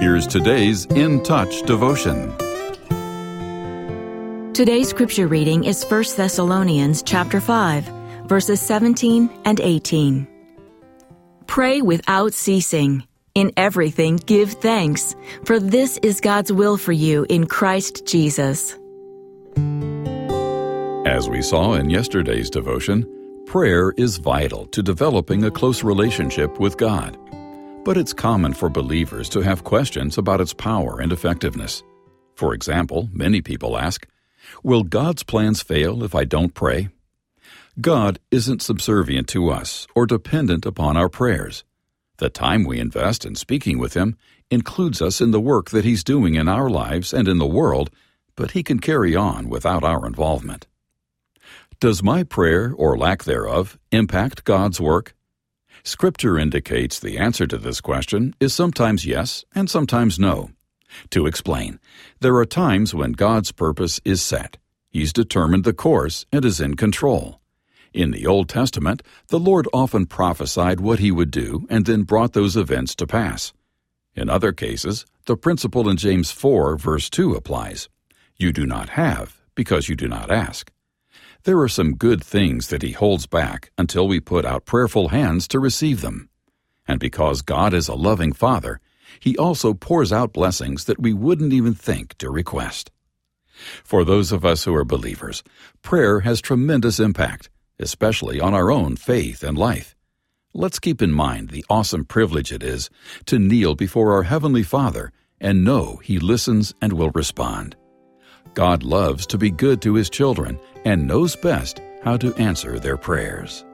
Here's today's In Touch devotion. Today's scripture reading is 1 Thessalonians chapter 5, verses 17 and 18. Pray without ceasing. In everything give thanks, for this is God's will for you in Christ Jesus. As we saw in yesterday's devotion, prayer is vital to developing a close relationship with God. But it's common for believers to have questions about its power and effectiveness. For example, many people ask, will God's plans fail if I don't pray? God isn't subservient to us or dependent upon our prayers. The time we invest in speaking with Him includes us in the work that He's doing in our lives and in the world, but He can carry on without our involvement. Does my prayer, or lack thereof, impact God's work? Scripture indicates the answer to this question is sometimes yes and sometimes no. To explain, there are times when God's purpose is set. He's determined the course and is in control. In the Old Testament, the Lord often prophesied what He would do and then brought those events to pass. In other cases, the principle in James 4, verse 2 applies. You do not have because you do not ask. There are some good things that He holds back until we put out prayerful hands to receive them. And because God is a loving Father, He also pours out blessings that we wouldn't even think to request. For those of us who are believers, prayer has tremendous impact, especially on our own faith and life. Let's keep in mind the awesome privilege it is to kneel before our Heavenly Father and know He listens and will respond. God loves to be good to His children and knows best how to answer their prayers.